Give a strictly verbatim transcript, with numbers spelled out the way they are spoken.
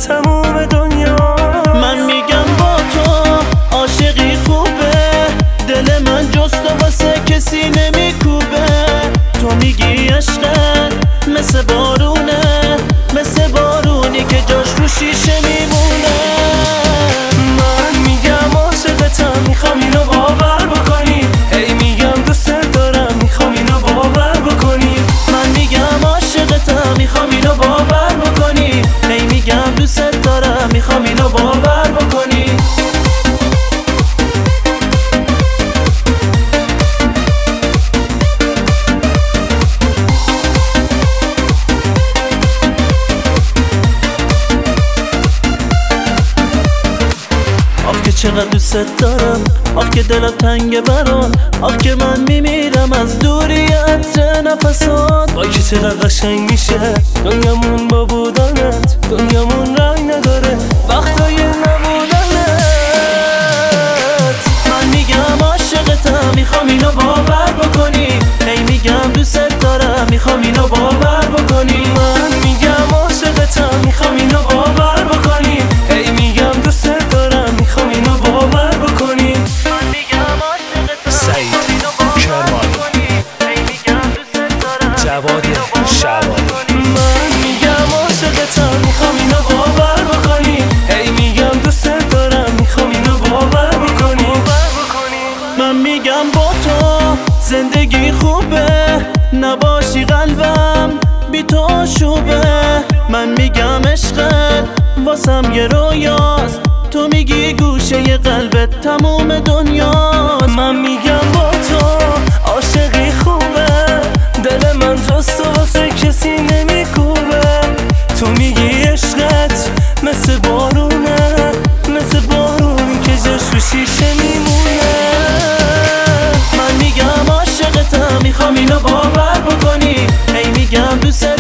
تموم دنیا. من میگم با تو عاشقی خوبه، دل من جز تو واسه کسی نمیکوبه. تو میگی عشقت مثل بارونه، مثل بارونی که جاش رو شیشه میمونه. من میگم عاشقتم، میخوام اینو باور بکنی. هی میگم دوست دارم، میخوام اینو باور بکنی. من میگم عاشقتم، میخوام اینو باور بکنی. هی میگم دوست دارم، میخوام اینو باور بکنی. آخ که چقدر دوست دارم، آخ که دلم تنگه برات، آخ که من میمیرم از دوری عطر نفسات. وای که چقدر قشنگ میشه دنیامون با بودنت. دنیامون رنگ نداره وقتای نبودنت. من میگم عاشقتم، میخوام اینو باور بکنی. هی میگم دوست دارم، میخوام اینو باور بکنی. من میگم عاشقتم، میخوام اینو باور بکنی. هی میگم دوست دارم، میخوام اینو باور بکنی. من میگم عاشقتم، سعید کرمانی، هی میگم دوست دارم، جواد شعبانی. من میگم عاشقتم، میخوام اینو باور بکنی. هی میگم دوست دارم، میخوام اینو باور بکنی. من میگم با تو زندگی خوبه، نباشی قلبم بی تو آشوبه. من میگم عشقت واسم یه رویاست، تو میگی گوشه قلبت تموم دنیاست. من میگم با تو عاشقی خوبه، دل من جز تو واسه کسی نمیکوبه. تو میگی عشقت مثل بارونه، مثل بارونی که جاش رو شیشه میمونه. من میگم عاشقتم، میخوام اینو باور بکنی. هی میگم دوست